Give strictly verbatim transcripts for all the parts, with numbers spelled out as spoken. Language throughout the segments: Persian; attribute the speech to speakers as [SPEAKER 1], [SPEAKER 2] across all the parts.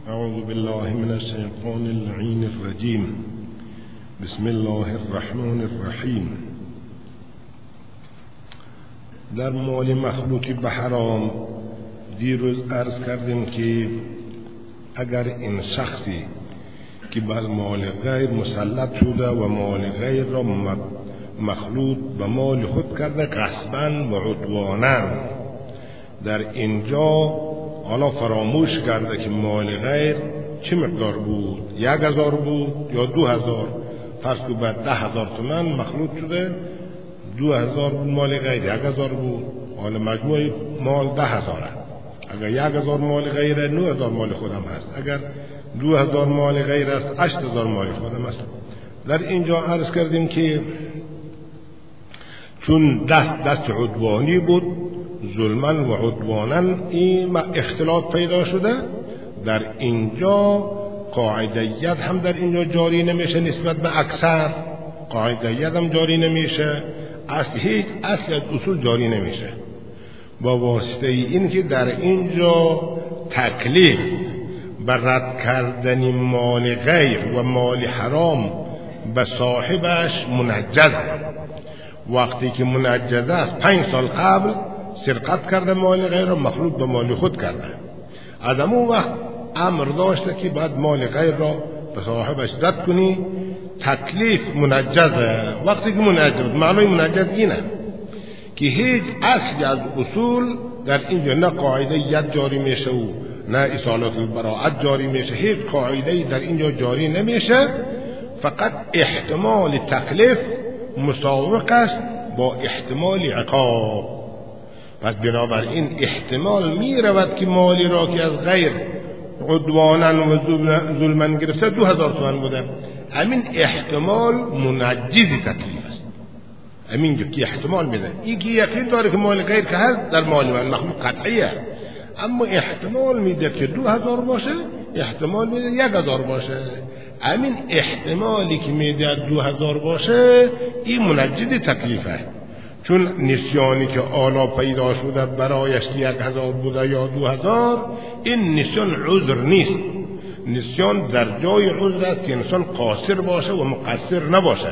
[SPEAKER 1] اعوذ بالله من الشیطان اللعین الرجیم. بسم الله الرحمن الرحیم. در مال مخلوقی به حرام دیروز عرض کردیم که اگر این شخصی که بر مال غیر مسلط شده و مال غیر را مخلوط به مال خود کرده غصباً و عدوانا، در اینجا حالا فراموش کرده که مال غیر چه مقدار بود، یک هزار بود یا دو هزار، فرض که بعد ده هزار تومن مخلوط شده، دو هزار بود مال غیر، یک هزار بود، حالا مجموع مال ده هزاره. اگر یک هزار مال غیره، نه هزار مال خودم هست. اگر دو هزار مال غیر است، هشت هزار مال خودم هست. در اینجا عرض کردیم که چون دست دست عدوانی بود، ظلماً و عدواناً این اختلاط پیدا شده، در اینجا قاعدیت هم در اینجا جاری نمیشه نسبت به اکثر، قاعدیت هم جاری نمیشه، اصل هیچ اصل از اصول جاری نمیشه. با واسطه این که در اینجا تکلیف بر رد کردن مال غیر و مال حرام به صاحبش منجزه. وقتی که منجزه است، پنج سال قبل سرقت کرده مال غیر را مخلوط به مال خود کرده، از همون وقت امر داشته که بعد مال غیر را به صاحبش رد کنی، تکلیف منجزه. وقتی که منجز، معنی منجز اینه که هیچ اصلی از اصول در اینجا نه قاعده ید جاری میشه و نه اصالت البراءت جاری میشه، هیچ قاعده در اینجا جاری نمیشه، فقط احتمال تکلیف مساوق است با احتمال عقاب. پس بنابراین احتمال می رود که مالی را که از غیر عدوانا و ظلما گرفته دو هزار تومن بوده، همین احتمال منجز تکلیف است. همین که احتمال میده، این که یقین داره که مال غیر که هست در مال من مخلوق قطعیه، اما احتمال میده که دو هزار باشه، احتمال میده یک هزار باشه. همین احتمالی که میده دو هزار باشه، این منجز تکلیفه. چون نسیانی که آلا پیدا شده برایش یک هزار بوده یا دو هزار، این نسیان عذر نیست. نسیان در جای عذر است که انسان قاصر باشه و مقصر نباشه.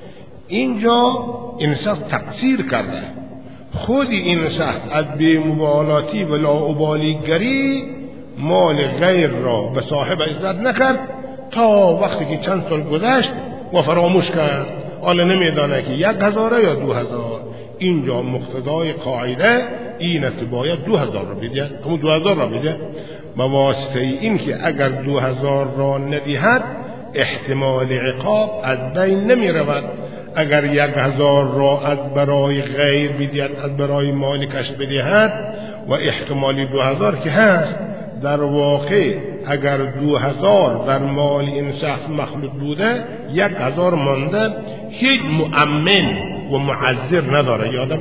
[SPEAKER 1] اینجا این شخص تقصیر کرده، خود این شخص از بی‌مبالاتی و لاابالیگری مال غیر را به صاحب عزت نکرد تا وقتی که چند سال گذشت و فراموش کرد، حالا نمیدانه که یک هزاره یا دو هزار. اینجا مقتضای قاعده این است که باید دو هزار را بدهد، همون دو هزار را بدهد. به واسطه این که اگر دو هزار را ندهد، احتمال عقاب از بین نمی رود. اگر یک هزار را از برای غیر بدهد، از برای مالکش بدهد، و احتمالی دو هزار که هست، در واقع اگر دو هزار در مال این شخص مخلوط بوده، یک هزار مانده، هیچ مؤمن و معذر نداره. یادم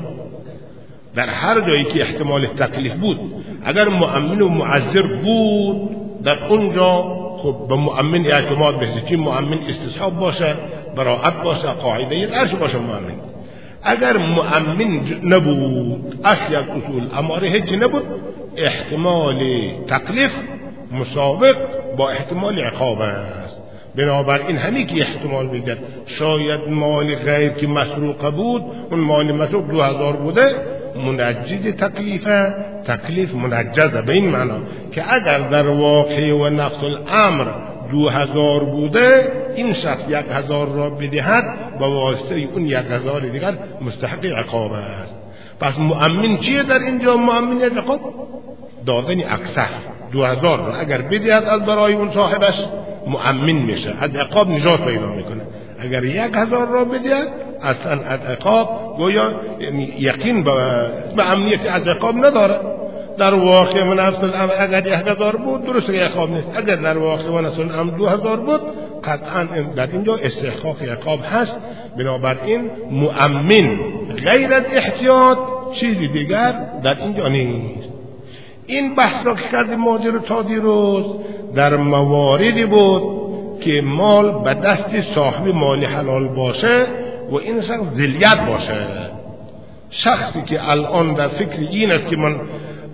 [SPEAKER 1] در هر جایی که احتمال تکلیف بود، اگر مؤمن و معذر بود، در اونجا خب به مؤمن اعتماد بشه، چی مؤمن استصحاب باشه، براءت باشه، قاعده ارش باشه مؤمن. اگر مؤمن نبود، اصلی از اصول اماره هیچ نبود، احتمال تکلیف مسابق با احتمال عقاب است. بنابراین همین که احتمال میدد شاید مال غیر که مسروق بود، اون مال مسروق دو هزار بوده، منجز تکلیفه، تکلیف منجزه. به این معنا که اگر در واقع و نفس الامر دو هزار بوده، این شخص یک هزار را بدهد، با واسطه اون یک هزار دیگر مستحق عقاب است. پس مؤمن چیه در اینجا؟ مؤمن عقاب دادن اکثر دو هزار را اگر بدهد از برای اون صاحبش، مؤمن میشه، از عقاب نجات پیدا میکنه. اگر یک هزار را بدهد، اصلا از عقاب گویا یقین به امنیت از عقاب نداره. در واقع و نفس الامر اگر یک هزار بود، درست که عقاب نیست. اگر در واقع و نفس الامر دو هزار بود، قطعا در اینجا استحقاق عقاب هست. بنابراین مؤمن غیر از احتیاط چیزی دیگر در اینجا نیست. این بحث را که کردیم ماجر تا دیروز در مواردی بود که مال به دست صاحب مال حلال باشه و این شخص ذلیت باشه. شخصی که الان در فکر این است که من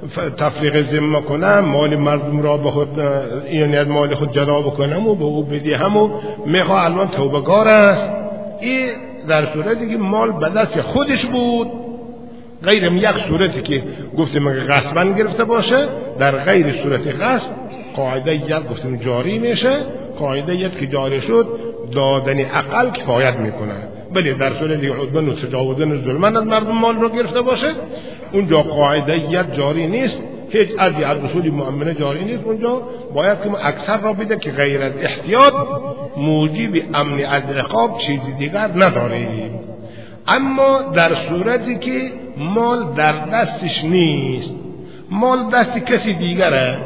[SPEAKER 1] تفریق ذمه کنم، مال مردم را به خود یعنی از مال خود جدا بکنم و به او بدهم و میخواه الان توبه‌گار است. این در صورتی که مال به دست خودش بود، غیر یک صورتی که گفتیم غصباً گرفته باشه، در غیر صورت غصب قاعده یک گفتیم جاری میشه. قاعده یک که جاری شد دادن اقل کفایت میکنه. ولی در صورتی که عدوان و تجاوزن ظلمن از مردم مال رو گرفته باشه، اونجا قاعده یک جاری نیست، هیچ عدی از رسول مؤمنه جاری نیست. اونجا باید که اکثر را بده که غیر از احتیاط موجب امن از عقاب چیزی دیگر نداره. اما در صورتی که مال در دستش نیست، مال دست کسی دیگره،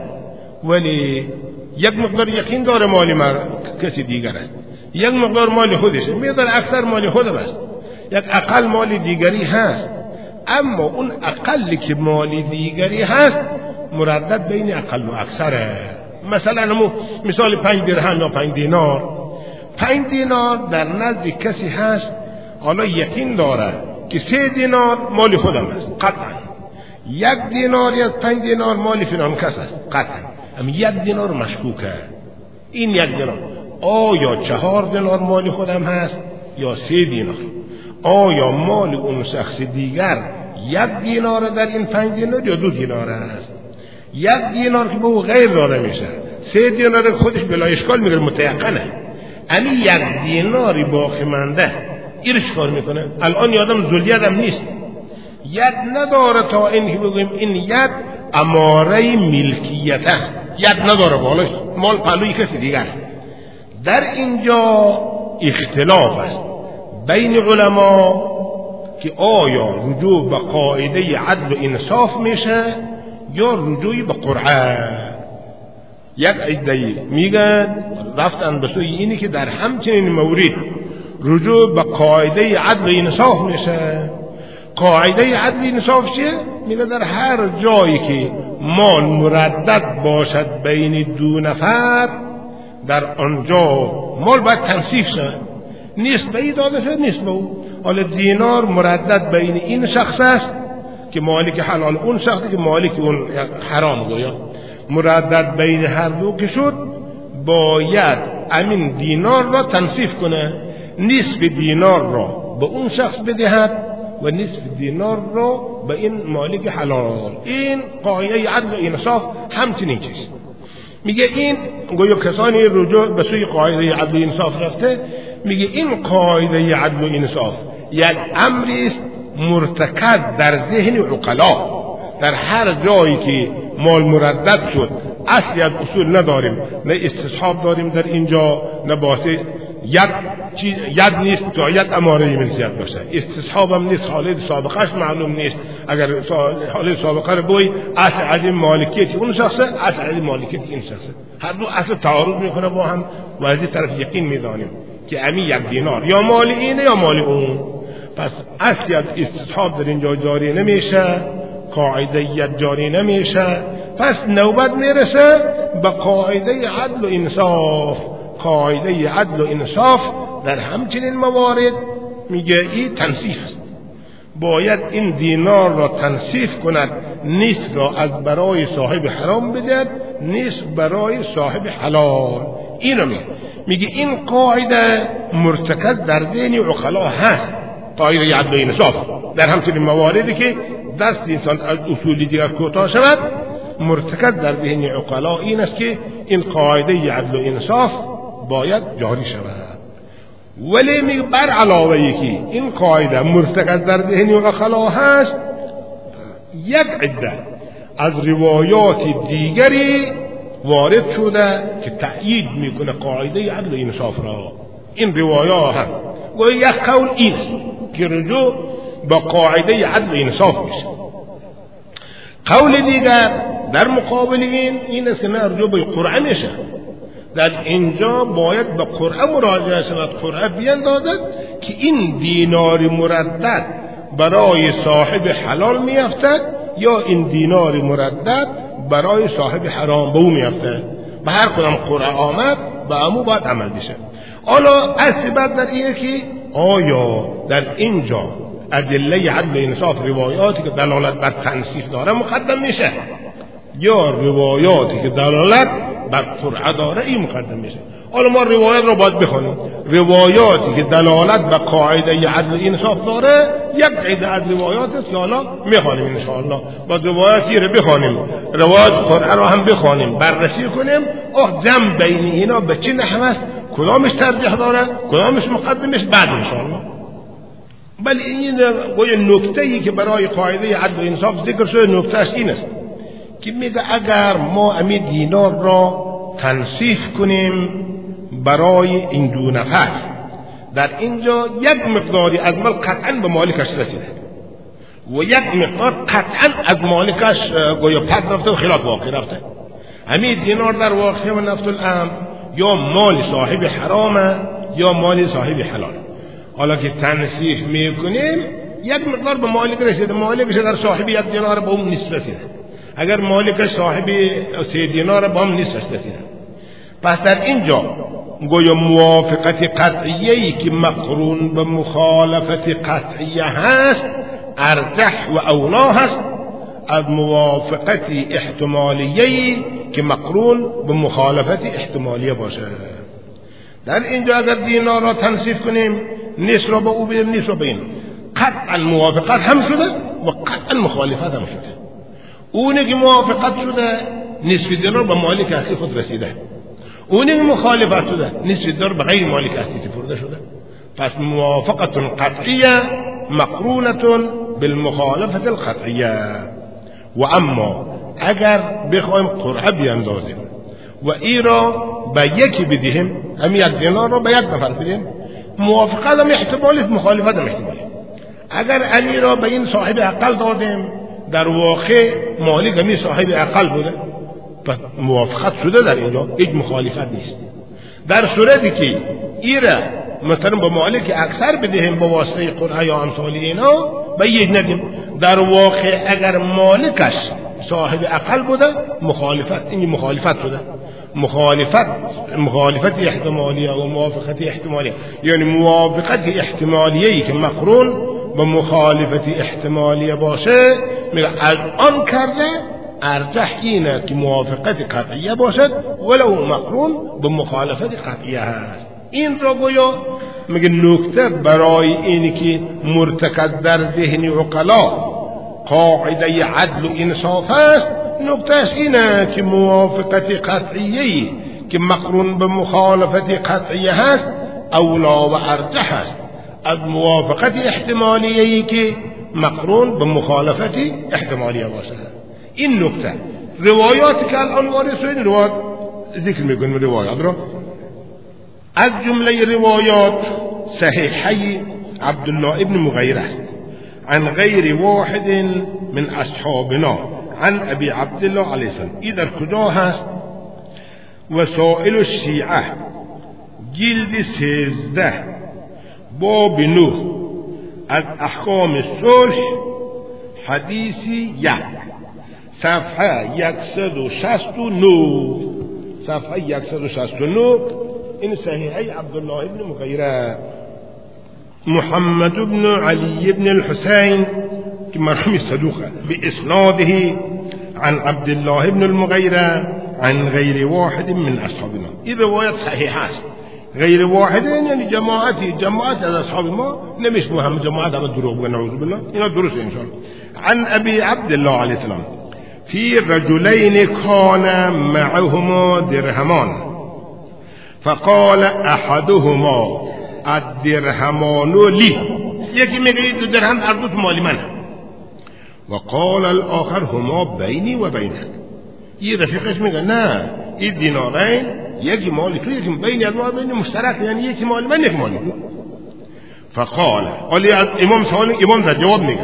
[SPEAKER 1] ولی یک مقدار یقین داره مالی مر کسی دیگره، یک مقدار مال خودشه، میدار اکثر مال خودم است، یک اقل مال دیگری هست، اما اون اقلی که مال دیگری هست مردد بین اقل و اکثره. مثلا همون مثال پنج درهم یا پنج دینار، پنج دینار در نزد کسی هست حالا یقین داره که سه دینار مال خودم است قطعا، یک دینار یا پنج دینار مال فلان کس است قطعا، اما یک دینار مشکوکه. این یک دینار آیا چهار دینار مال خودم هست یا سه دینار؟ آیا مال اون شخص دیگر یک دینار در این پنج دینار یا دو دینار است؟ یک دینار که به او غیر داده میشه، سه دینار خودش بلا اشکال میگه متیقنه، امی یک دیناری باقی مانده ایرش کار میکنه. الان یادم زلیت هم نیست، ید نداره تا این که بگویم این ید اماره ملکیت است، ید نداره بالاش مال پلوی کسی دیگر. در اینجا اختلاف است بین علما که آیا رجوع به قاعده عدل و انصاف میشه یا رجوعی به قرعه. یک عده میگن رفتن به سوی اینی که در همچنین مورد رجوع به قاعده عدل و انصاف میشه. قاعده عدل و انصاف چیه؟ میگه در هر جایی که مال مردد باشد بین دو نفر، در آنجا مال باید تنصیف شد، نیست به ای داده شد نیست به او. حالا دینار مردد بین این شخص است که مالک حلال، اون شخصی که مالک اون حرام گویا، مردد بین هر دو که شد باید امین دینار را تنصیف کنه، نصف دینار را به اون شخص بدهد و نصف دینار را به این مالک حلال. این قاعده عدل و انصاف همچنین چیز. میگه این گویا کسانی رجوع به سوی قاعده عدل و انصاف رفته، میگه این قاعده عدل و انصاف یک امری است مرتکز در ذهن عقلا. در هر جایی که مال مردد شد اصلی از اصول نداریم، نه استصحاب داریم در اینجا، نه باعث ید چیز ید نیست تا ید اماره ملکیت باشه، استصحاب هم نیست، حالت سابقهش معلوم نیست. اگر حالت سابقه رو بوی اصل عدم مالکیت اون شخصه، اصل عدم مالکیت این شخصه، هر دو اصل تعارض میکنه با هم و از این طرف یقین میدانیم که امی یک دینار یا مال اینه یا مال اون. پس اصلی از استصحاب در اینجا جاری نمیشه، قاعده ید جاری نمیشه، پس نوبت میرسه به قاعده عدل و انصاف. قاعده عدل و انصاف در همچنین موارد میگه این تنصیف است، باید این دینار را تنصیف کند، نصف را از برای صاحب حرام بدهد، نصف برای صاحب حلال. اینو میگه میگه این قاعده مرتکز در ذهن عقلا هست، قاعده عدل و انصاف در همچنین مواردی که دست انسان از اصول دیگر کوتاه شود، مرتکز در ذهن عقلا این است که این قاعده عدل و انصاف باید جاری شود. ولی میگه بر علاوه یکی این قاعده مرتکز در ذهن عقلا هست، یک عده از روایات دیگری وارد شده که تأیید میکنه قاعده عدل و انصاف را. این روایات هم و یک قول این است که رجوع با قاعده عدل و انصاف میشه. قول دیگر در مقابل این این است که نه رجوع به قرعه میشه، در اینجا باید به قرعه مراجعه شود، قرعه بیندازد که این دینار مردد برای صاحب حلال میافتد یا این دینار مردد برای صاحب حرام به او میافتد. به هر کدام قرعه آمد به امو باید عمل بشه. حالا اصل بعد در اینه که آیا در اینجا ادله عدل و انصاف روایاتی که دلالت بر تنصیف داره مقدم میشه، یا روایاتی که دلالت بر قرعه داره این مقدم میشه. حالا ما روایت رو باید بخونیم. روایاتی که دلالت بر قاعده عدل و انصاف داره یک قاعده از روایات است که حالا میخوانیم ان شاء الله. با روایاتی رو بخونیم، روایت قرعه رو هم بخونیم، بررسی کنیم آه جمع بین اینا به چه نحو است، کدامش ترجیح داره، کدامش مقدمش بعد ان شاء الله. بل این گویا نکته‌ای که برای قاعده عدل و انصاف ذکر شده نکتهش این است که میگه اگر ما امی دینار را تنصیف کنیم برای این دو نفر، در اینجا یک مقداری از مال قطعا به مالکش رسیده و یک مقدار قطعا از مالکش گویا پد رفته و خلاف واقع رفته. همین دینار در واقع و نفس الامر یا مال صاحب حرامه یا مال صاحب حلال. حالا که تنصیف میکنیم یک مقدار به مالک رسیده، مالکش در صاحب یک دینار به اون نصف رسیده، اگر مالکش صاحب سه دینار به اون نصف رسیده. پس در اینجا گویا موافقت قطعیه‌ای که مقرون به مخالفت قطعیه هست ارجح و اولا هست از موافقت احتمالیه‌ای که مقرون به مخالفت احتمالیه باشه. در اینجا اگر دینار را تنصیف کنیم نصف را به او بدیم نصف را به این، قطعا موافقت هم شده و قطعا مخالفت هم شده. اونی که موافقت شده نصف دینار به مالک اصلی خود رسیده، اونی که مخالفت شده نصف دینار به غیر مالک اصلی سپرده شده. پس موافقت قطعیه مقرونة بالمخالفت القطعیه. و اما اگر بخوایم قرعه بیاندازیم و ای را به یکی بدهیم، هم یک دینار را به یک نفر بدهیم، موافقت هم احتمالی مخالفت هم احتمالی. اگر امی را به این صاحب اقل دادیم در واقع مالک همی صاحب اقل بوده، پس موافقت شده، در اینجا هیچ مخالفت نیست. در صورتی که ای را مثلا به مالک اکثر بدهیم با واسطه قرعه یا امثال اینا به یک ندیم، در واقع اگر مالکش صاحب اقل بوده مخالفت، این مخالفت شده. مخالفت مخالفت احتمالیه و موافقت احتمالیه، یعنی موافقت احتمالیه‌ای که مقرون به مخالفت احتمالیه باشه میگه از آن کرده ارجح اینه که موافقت قطعیه باشد ولو مقرون به مخالفت قطعیه هست. این را گویا میگه نکته برای اینی که مرتکز در ذهن عقلا قاعده عدل و انصاف است، نکتهش اینه که موافقت قطعیه‌ای که مقرون به مخالفت قطعیه هست اولا و ارجح است از موافقت احتمالیه‌ای که مقرون به مخالفت احتمالیه باشه. این نکته روایاتی که الان وارد شده این روایات ذکر میکنیم. روایات را از جمله روایات صحیحی عبدالله ابن مغیره است عن غیر واحد من اصحابنا عن ابی عبدالله علیه السلام. این در کجا هست؟ وسائل الشیعه جلد سیزده باب نه از احکام صلح حدیثی یک صفحه یکصد و شصت و نه صفحه یکصد و شصت و نه. این صحیحی عبدالله ابن مغیره. محمد بن علي بن الحسين مرحوم صدوق بإسناده عن عبد الله بن المغيرة عن غير واحد من أصحابنا. إذا رواية صحيحة غير واحد يعني جماعتي جماعة أصحاب ما نمش مهم جماعة على الدروب ونعوذ بالله إنه درس إن شاء الله. عن أبي عبد الله عليه السلام في رجلين كان معهما درهمان فقال أحدهما الدرهمان لي، یکی میگه دو درهم هر دو مال من، و قال الاخر هما بینی و بینک. این رفیقش میگه نه این دینارین یکی مال تو یکی بینی و بین مشترک، یعنی یکی مال من یکی مال تو. فقال قال امام سوال امام زد جواب میگه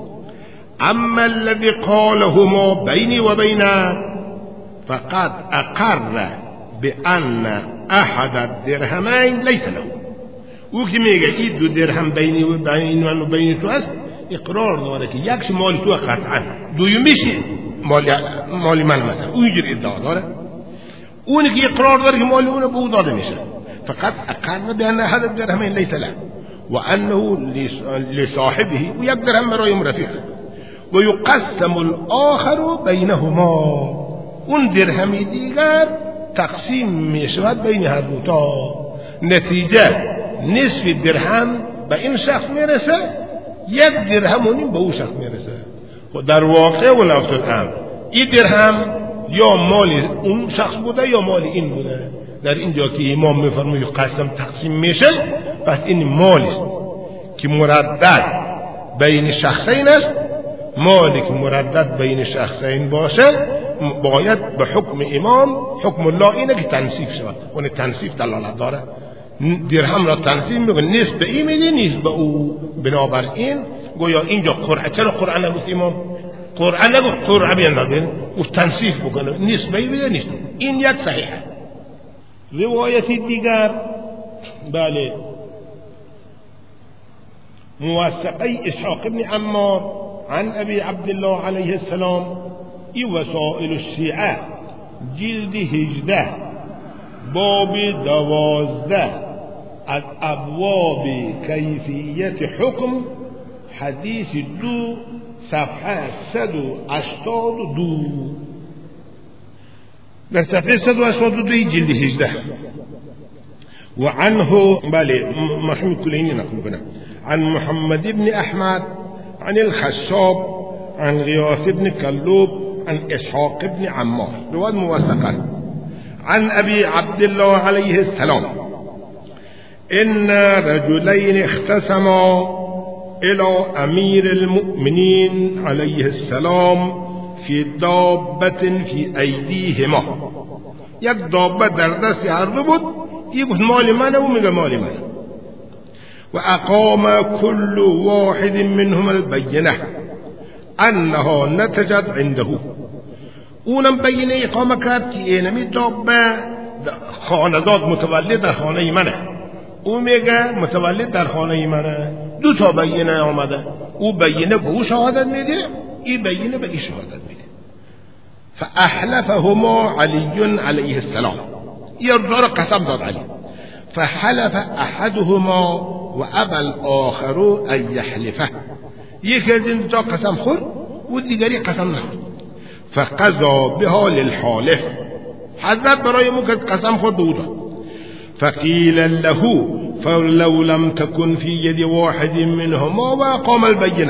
[SPEAKER 1] اما الذي قال هما بینی و بینک فقد اقر بان احد الدرهمین لیس له. او که میگه این دو درهم بینی و بین من و بین تو است اقرار داره که یکش مال تو قطعا، دومیش مال مال من مثلا او اینجوری ادعا داره. اونی که اقرار داره که مال اون به او داده میشه فقط اقر بان احد الدرهمین لیس له، و انه لصاحبه و یک درهم برای رفیق و یقسم الاخر بینهما اون درهم دیگر تقسیم می شود بین هر دو تا. نتیجه نصف درهم به این شخص میرسه، یک درهم و نیم به اون شخص میرسه. خب در واقع و لفظ الامر این درهم یا مال اون شخص بوده یا مال این بوده. در اینجا که امام میفرماید قسم تقسیم میشه، پس این مالی است که مردد بین شخصین است. مالی که مردد بین شخصین باشه باید به حکم امام، حکم الله اینه که تنصیف شود. اون تنصیف دلالت داره. درهم را تنصیف میکنه، نصف به این میده نصف به او. بنابراین گویا اینجا قرعه، چرا قرعه نگفت امام؟ قرعه نگفت، قرعه بیندازین و تنصیف بکنه، نصف به این میده نصف. این یک صحیحه. روایت دیگر بله موثقه اسحاق بن عمار عن ابي عبد الله عليه السلام ای وسائل الشیعه جلد هجده باب دوازده از ابواب کیفیت حکم حدیث دو صفحه صد و هشتاد و دو. در صفحه صد و هشتاد و دو جلد هجده و عنه بله محمود کلینی نقل کنه عن محمد بن احمد عن الخشاب عن غياث بن كلوب عن اسحاق بن عمار رواد موثقه عن ابي عبد الله عليه السلام ان رجلين اختصما الى امير المؤمنين عليه السلام في دابة في ايديهما. یک دابه در دست هر دو بود، یک گفت مال منه و میگه مال منه. و اقام كل واحد منهم البينه انها نتجت عنده. اونم بینه اقامه کرد که اینمی دابه خانداد متولد در خانه منه، او میگه متولد در خانه منه. دو تا بینه آمده، او بینه به او شهادت میده، این بینه به این شهادت میده. فاحلفهما علی علیه السلام، این دار قسم داد علی. فحلف احدهما و ابى الاخر ان يحلفه. یکی از این دو قسم خورد و دیگری قسم نخورد. فقضا بها للحالف، حضرت برای مکت قسم خورد او داد. فقیل له فلو لم تكن في يد واحد منهما وقام البینه.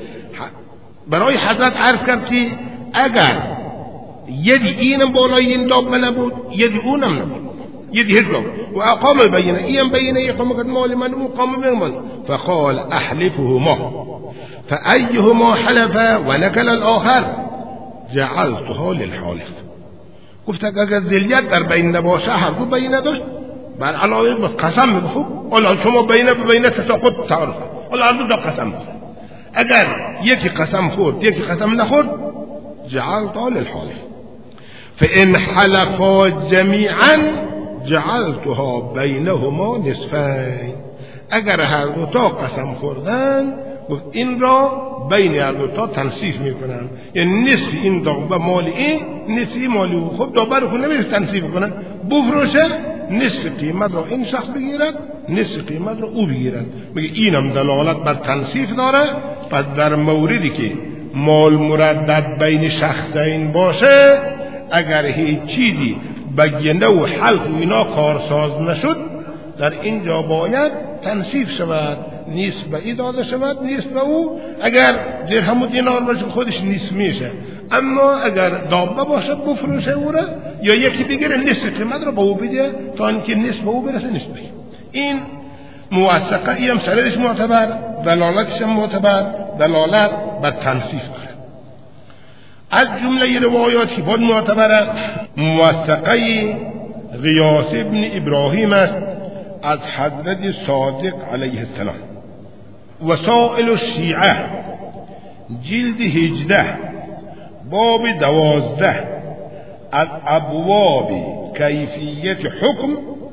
[SPEAKER 1] برای حضرت عرض کرد که اگر یدی اینم بالای این دابه نبود یدی اونم نبود، یدی هیچ دابه و اقام البینه، این بینه اقام کرد مال من و قام بین من. فقال احلفهما فأيهما حلف ونكل الآخر جعلتها للحالف. گفت اگر ذلیت در بین نباشه هر دو بینه داشت بر علاوه بر قسم میگفت حالا شما بینه به بینه تتاقض تعارف، حالا هر دو تا قسم بخورد. اگر یکی قسم خورد یکی قسم نخورد جعلتها للحالف. فإن حلفا جميعا جعلتها بینهما نصفین. اگر هر دو تا قسم خوردن گفت این را بین هر دو تا تنصیف میکنن، یعنی نصف این دابه مال این، نصفی مال او. خب دابه رو خود نمیشه تنصیف کنن، بفروشه، نصف قیمت را این شخص بگیرد، نصف قیمت را او بگیرد. میگه اینم دلالت بر تنصیف داره. پس در موردی که مال مردد بین شخصین باشه، اگر هیچ چیزی بگینده و حلف و اینا کارساز نشد، در اینجا باید تنصیف شود، نیست به ای داده شود، نیست به او. اگر درهم و دینار باشه خودش نیست میشه، اما اگر دابه باشه بفروشه او را، یا یکی بگیره نصف قیمت را به او بده تا اینکه نصف به او برسه نصف بگیره. این موثقه، ای هم سندش معتبر، دلالتش هم معتبر، دلالت بر تنصیف داره. از جمله روایاتی بود معتبره موثقه غیاث ابن ابراهیم است از حضرت صادق علیه السلام. وسائل الشیعه جلد هجده باب دوازده از ابواب کیفیت حکم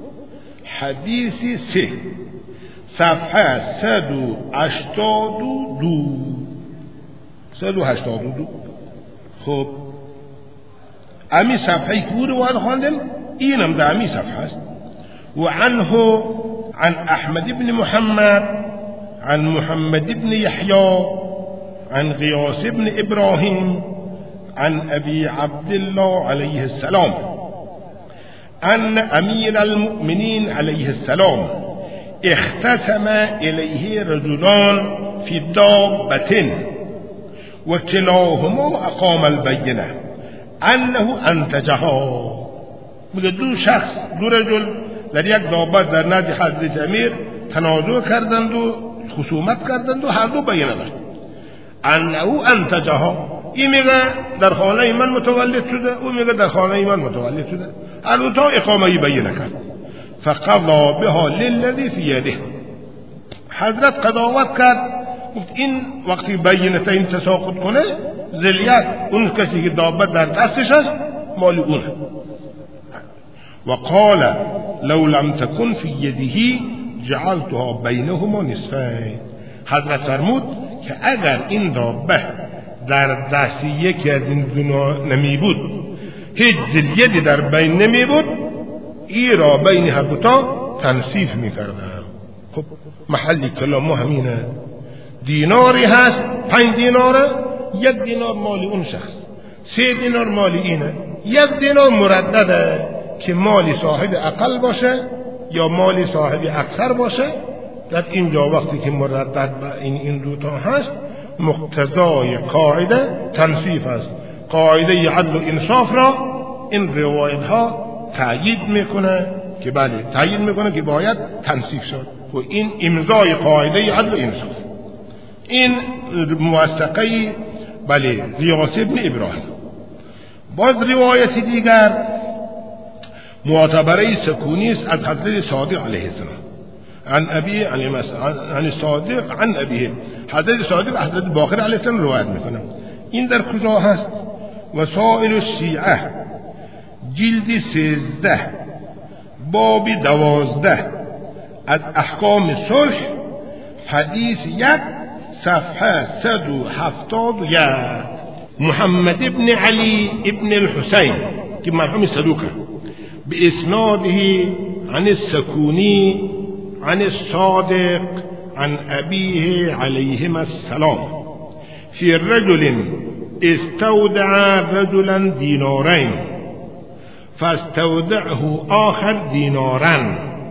[SPEAKER 1] حدیث سه صفحه صد و هشتاد و دو. صد و هشتاد و دو. خب امی صفحه که رو باید خواندم، اینم در امی صفحه است. و عنه عن احمد بن محمد عن محمد بن يحيى عن غياث بن إبراهيم عن أبي عبد الله عليه السلام أن أمير المؤمنين عليه السلام اختصم إليه رجلان في دابة وكلاهما أقام البينة أنه أنتجها. میگه دو شخص دو رجل در یک دابت در نزد حضرت امیر تنازع کردند و خصومت کردند و هر دو بیانه داشت انه انتجها. این میگه در خانه من متولد شده، او میگه در خانه من متولد شده، هر دو تا اقامه بیانه کرد. فقضا بها للذی فی یده. حضرت قضاوت کرد این وقتی بیانتین تساقط کنه ذلیت اون کسی که دابت در دستش است مال اونه. وقال لو لم تكن في يده جعلتها بينهما نصفين. حضرت فرمود که اگر این دابه در دست یکی از این دو نمی بود، هیچ ذلیتی در بین نمی بود، ای را بین هر دوتا تنصیف می کردم. خب محلی کلام ما همینه. دیناری هست، پنج دیناره، یک دینار مالی اون شخص، سه دینار مالی اینه، یک دینار مردده که مالی صاحب اقل باشه یا مالی صاحب اکثر باشه. در اینجا وقتی که مردد این این دوتا هست مقتضای قاعده تنصیف است. قاعده عدل و انصاف را این روایت ها تأیید میکنه که بله تأیید میکنه که باید تنصیف شد. و این امضای قاعده عدل و انصاف. این موثقه بله غیاث بن ابراهیم. باز روایت دیگر معتبره سکونی است از حضرت صادق علیه السلام عن ابی عن الصادق عن ابیه. حضرت صادق حضرت باقر علیه السلام روایت میکنه. این در کجا هست؟ وسائل الشیعه جلد سیزده باب دوازده از احکام صلح حدیث یک صفحه صد و هفتاد و یک. محمد ابن علی ابن الحسین که مرحوم صدوقه بإسناده عن السكوني عن الصادق عن أبيه عليهما السلام في رجل استودع رجلا دينارين فاستودعه آخر دينارا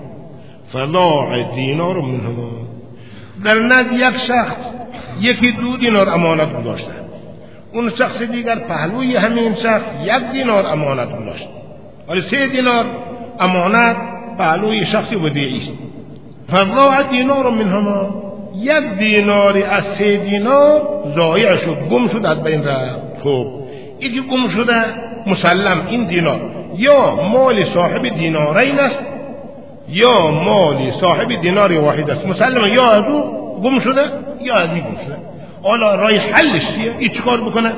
[SPEAKER 1] فضاع دينار منهما. در نزد یک شخص یکی دو دینار امانت گذاشته، اون شخص دیگر پهلوی همین شخص یک دینار امانت گذاشت، ولی سه دینار امانت پهلوی شخصی ودیعی است. فضاع دینار منهما، یک دیناری از سه دینار ضایع شد، گم شد، از بین رفت. خب این که گم شده مسلم این دینار یا مال صاحب دینارین است یا مال صاحب دینار واحد است. مسلم یا از او گم شده یا از این گم شده. حالا رای حلش چیه؟ ای چیکار بکنه؟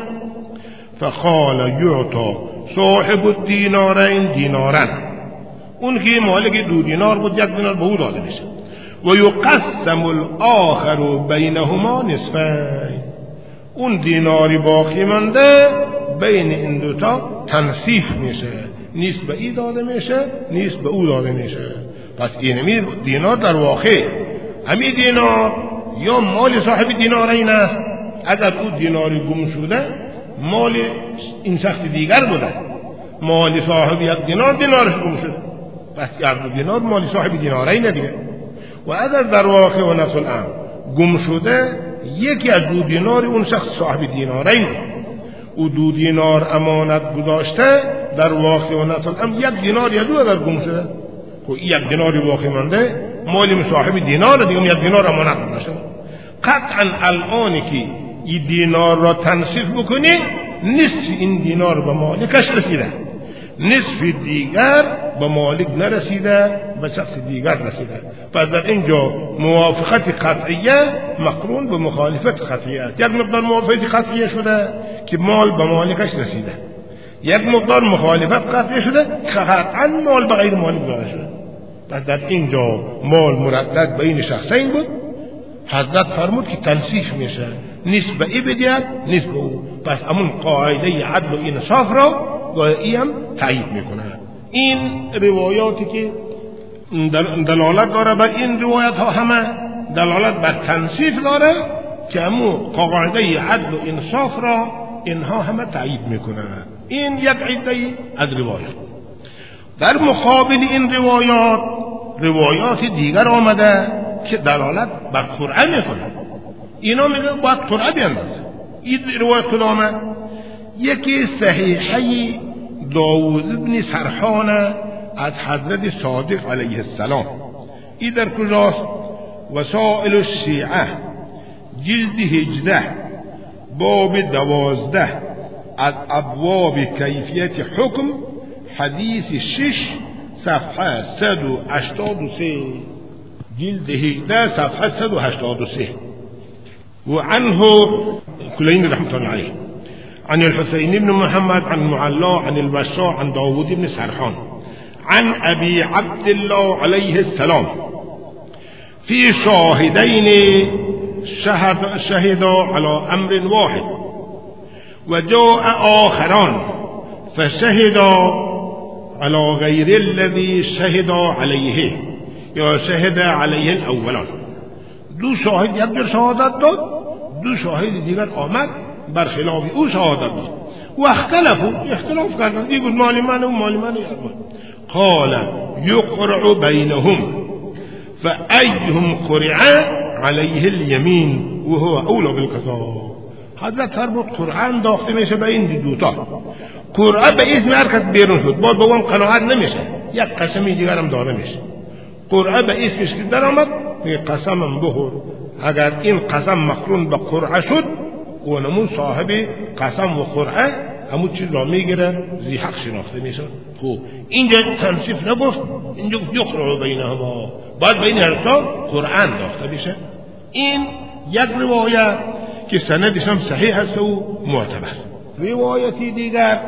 [SPEAKER 1] فقال یعطا صاحب الدینارین دینارن، اون که مالک دو دینار بود یک دینار به او داده میشه. و یقسم الاخر بینهما نصفین، اون دیناری باقی مانده بین این دوتا تنصیف میشه، نیست به ای داده میشه نیست به او داده میشه. پس این دینار در واقع همی دینار یا مال صاحب دینارین است. اگر او دیناری گم شده مال این شخص دیگر بوده، مال صاحب یک دینار دینارش گم شده، پس یک دینار مال صاحب دینارین دیگه. و اگر در واقع و نفس الامر گم شده یکی از دو دینار اون شخص صاحب دینارین او دو دینار امانت گذاشته، در واقع و نفس الامر یک دینار یا دو اگر گم شده خب یک دیناری باقی مانده مال صاحب دینار دیگه، یک دینار امانت گذاشته. قطعا الان که این دینار را تنصیف بکنی نصف این دینار به مالکش رسیده، نصف دیگر به مالک نرسیده، به شخص دیگر رسیده. پس در اینجا موافقت قطعیه مقرون به مخالفت قطعیه. یک مقدار موافقت قطعیه شده که مال به مالکش رسیده، یک مقدار مخالفت قطعیه شده که قطعا مال به غیر مالک داده شده. پس در اینجا مال مردد بین شخصین بود، حضرت فرمود که تنصیف میشه، نیست به ای بدید نیست به او. پس همون قاعده عدل و انصاف را گاهی هم تایید میکنه. این روایاتی که دلالت داره بر این روایت ها همه دلالت بر تنصیف داره که امو قاعده عدل و انصاف را اینها همه تایید میکنه. این یک عده از روایات. در مقابل این روایات روایات دیگر آمده که دلالت بر قرآن میکنه. اینا میگه باید قرآن بیندازه. این روایت کدامه؟ یکی صحیحه داوود بن سرحان از حضرت صادق علیه السلام. این در کجاست؟ وسائل الشیعه جلد هجده باب دوازده از ابواب کیفیت حکم حدیث شش صفحه صد و هشتاد و سه، جلد هجده صفحه صد و هشتاد و سه. وعنه كلين رحمة الله عليه عن الحسين بن محمد عن معلى عن البشار عن داود بن سرحان عن أبي عبد الله عليه السلام في شاهدين شهد شهدا على أمر واحد وجاء آخران فشهدا على غير الذي شهد عليه یا شهد علیه الاولان. دو شاهد یک در شهادت داد، دو شاهد دیگر آمد برخلاف او شهادت داد و اختلفوا اختلاف کردند. این گفت مال من و مال من. قال یقرع بینهم فأيهم قرع علیه الیمین و هو اولا بالقضاء. حضرت فرمود قرآن داخته میشه به این دوتا. قرآن به اسم هر کس بیرون شد باز با اون قناعت نمیشه، یک قسمی دیگر هم داده میشه. قرآن به اسمش که در آمد میگه قسمم بخور، اگر این قسم مقرون به قرعه شد و نمون صاحب قسم و قرعه همون چیز را میگیره، زی حق شناخته میشه. خوب اینجا تنصیف نگفت، اینجا یقرع بینهما، باید بین هر تا قرآن داخته بشه. این یک روایت که سندش هم صحیح است و معتبر. روایتی دیگر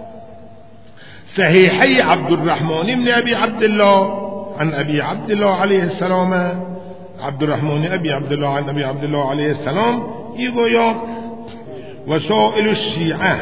[SPEAKER 1] صحیحه عبدالرحمن بن ابی عبدالله عن ابي عبد الله عليه السلام عبد الرحمن ابي عبد الله عن ابي عبد الله عليه السلام يقول وسائل الشيعة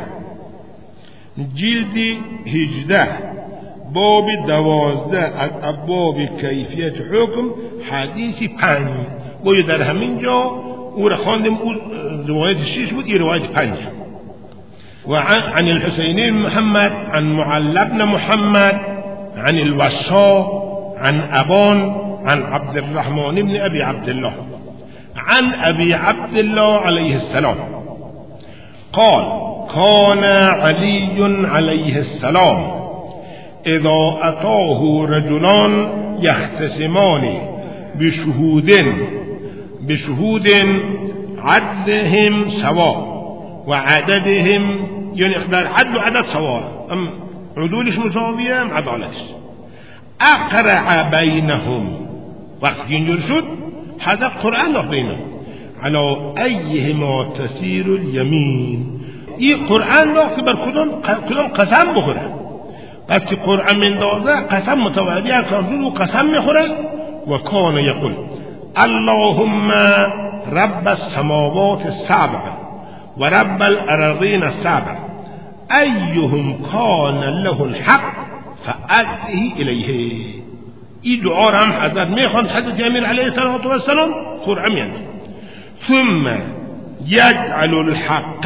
[SPEAKER 1] جلد هجده باب دوازده از ابواب کیفیت حکم حدیث پنج. گویا در همین جا او را خواندیم، او روایت شش بود، این روایت پنج. وعن عن الحسين محمد عن معلى بن محمد عن الوشاء عن أبان عن عبد الرحمن بن أبي عبد الله عن أبي عبد الله عليه السلام قال كان علي عليه السلام إذا أتاه رجلان يختصمان بشهود بشهود عدهم سواء وعددهم، يعني اقدار عدل وعدد سواء، أم عدولش مساوية أم عدالتش، اقرع بینهم. وقتی اینجور شد حضرت قرآن داخت بینهم على ایهما تسیر الیمین. این قرآن داخت که بر کدام کدام قسم بخوره. وقتی قرآن مندازه قسم متوابی اکرام و قسم میخوره. و کان یقول اللهم رب السماوات السبع و رب الارضین السبع ایهم کان له الحق فأدعه إليه. این دعا را هم حضرت میخواند حضرت امیر علیه الصلاة والسلام قرآن میاند. ثم يجعل الحق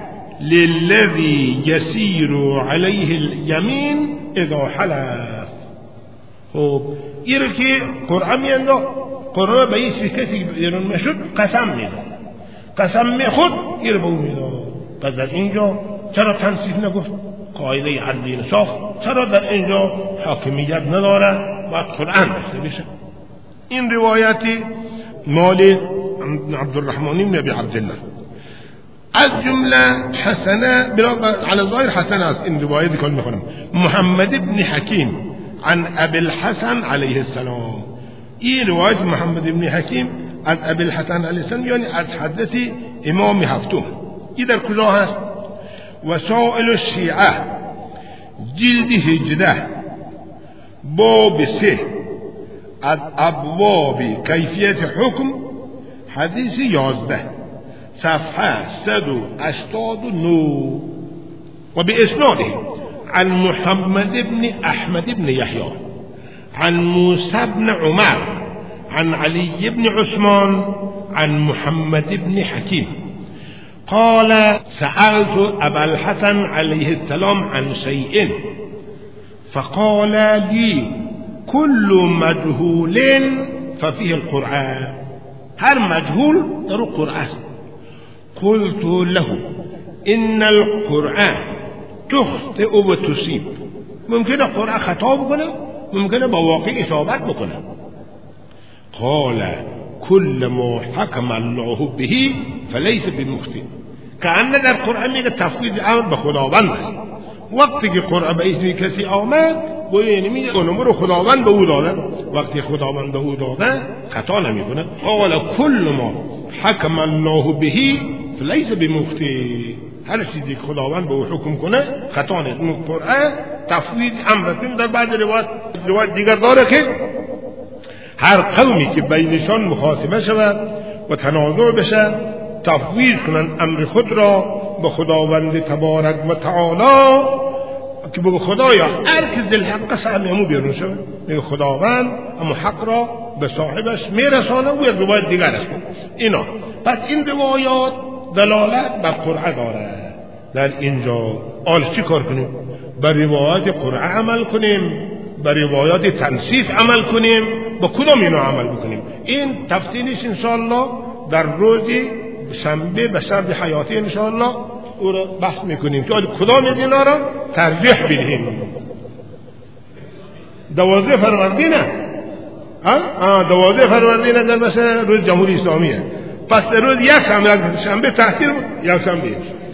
[SPEAKER 1] للذي يسير عليه اليمين اذا حلف. خب این را که قرآن میاند، قرآن به این کسی بیرون میشد قسم میداد، قسم میخورد این را به اون میداد. پس در اینجا چرا تنصیف نگفت؟ قاعده عدل انصاف چرا در اینجا حاکمیت نداره؟ باید قرآن داشته بشه. این روایتی مال عبدالرحمن بن ابی عبدالله از جمله حسنه على الظاهر حسنه است. این روایتی که میخونم محمد بن حکیم عن ابي الحسن علیه السلام. این روایت محمد بن حکیم از ابي الحسن علیه السلام یعنی از حضرت امام هفتم. این در کجا هست؟ وسائل الشیعه جلد هجده باب سه از ابواب کیفیت حکم حدیث یازده صفحه صد و هشتاد و نه و باسناده عن محمد بن احمد بن يحيى عن موسى بن عمر عن علي بن عثمان عن محمد بن حكيم قال سألت أبا الحسن عليه السلام عن شيء فقال لي كل مجهول ففيه القرآن، هر مجهول در القرآن. قلت له إن القرآن تخطئ و تصيب، ممکنه قرآن خطا بکنه، ممکنه با واقع اصابت بکنه. قال كل ما حكم الله به فليس بمخطئ، کأن در قرآن میگه تفویض امر به خداوند است. وقتی که قرآن به اسم کسی آمد و یعنی میگه اونم رو خداوند به او داده، وقتی خداوند به او داده خطا نمیکنه. قال كل ما حكم الله به فليس بمخطئ، هر چیزی که خداوند به او حکم کنه خطا نیست. اون قرآن تفویض امر در بعد روایت روایت دیگر داره که هر قومی که بینشان مخاصمه شود و تنازع بشه تفویض کنند امر خود را به خداوند تبارک و تعالی که بگو خدایا هر که ذل حق سهممو بیرون شود، میگه خداوند اما حق را به صاحبش میرسانه و یک روایت دیگر است. اینا پس این روایات دلالت بر قرآن داره. در اینجا آل چی کار کنیم؟ بر روایات قرآن عمل کنیم، بر روایات تنصیف عمل کنیم، با کدام اینا عمل بکنیم؟ این تفصیلش انشاءالله در روز شنبه به شرط حیاتی انشاءالله او را بحث میکنیم که کدام از اینا را ترجیح بدهیم. دوازده فروردین ها دوازده فروردین در مثلا روز جمهوری اسلامیه، پس در روز یک شنبه یک شنبه تحصیل یک شنبه